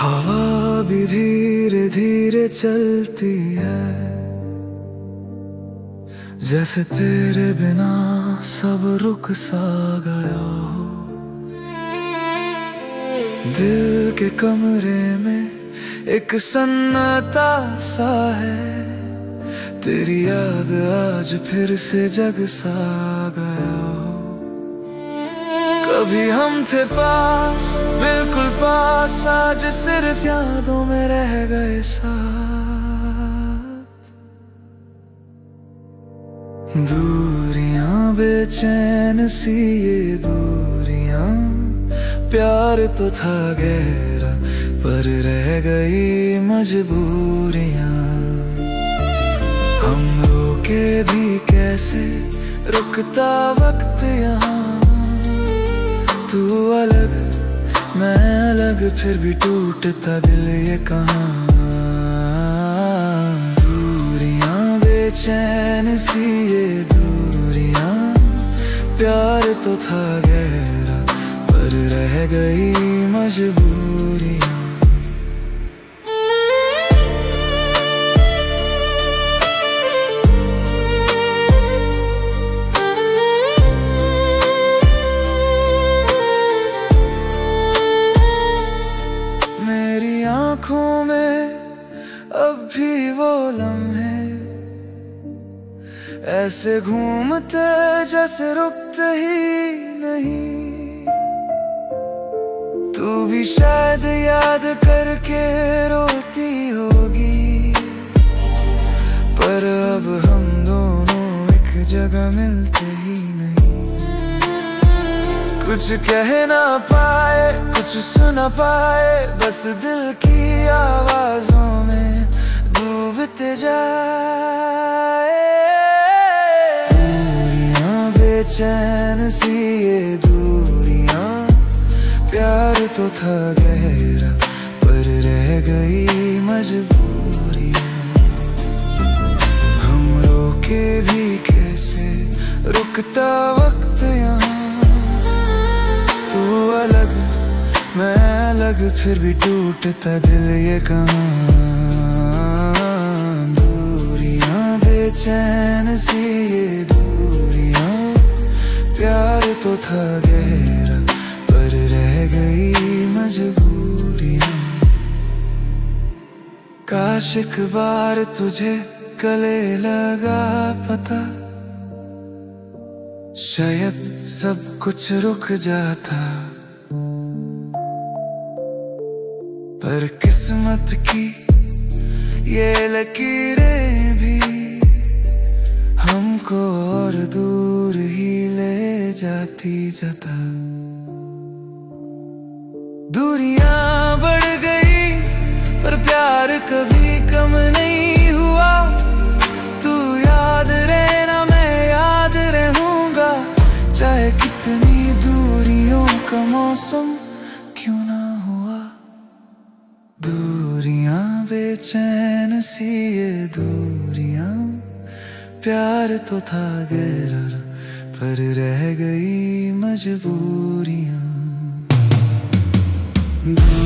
हवा भी धीरे धीरे चलती है, जैसे तेरे बिना सब रुक सा गया हो। दिल के कमरे में एक सन्नाटा सा है, तेरी याद आज फिर से जग सा गया हो। कभी हम थे पास, बिल्कुल पास, आज सिर्फ यादों में रह गए साथ। दूरियां बेचैन सी ये दूरियां, प्यार तो था गहरा पर रह गई मजबूरियां। हम रोके भी कैसे, रुकता वक्त यहाँ। तू अलग मैं अलग, फिर भी टूटता दिल ये कहाँ। दूरियां बेचैन सी ये दूरियां, प्यार तो था गहरा पर रह गई मजबूरियां। आँखों में अब भी वो लम्हे ऐसे घूमते जैसे रुकते ही नहीं। तू भी शायद याद करके रोती होगी, पर अब हम दोनों एक जगह मिलते ही नहीं। कुछ कह ना पाए, कुछ सुना पाए, बस दिल की आवाजों में डूबते जाए। दूरियां बेचैन सी ये दूरियां, प्यार तो था गहरा पर रह गई मजबूरियां। हम रोके भी कैसे, रुकता वक्त यहाँ। तू अलग मैं अलग, फिर भी टूटता दिल ये कहाँ। दूरियां बेचैन सी ये दूरियां, प्यार तो था गहरा पर रह गई मजबूरियां। काश एक बार तुझे गले लगा पता, शायद सब कुछ रुक जाता। पर किस्मत की ये लकीरें भी हमको और दूर ही ले जाती जाता। दूरियां बढ़ गई पर प्यार कभी कम नहीं हुआ। तू याद रहना मैं याद रहूंगा, चाहे कितनी दूरियों का मौसम क्यों ना हुआ। दूरियां बेचैन सी ये दूरियां, प्यार तो था गहरा पर रह गई मजबूरियां।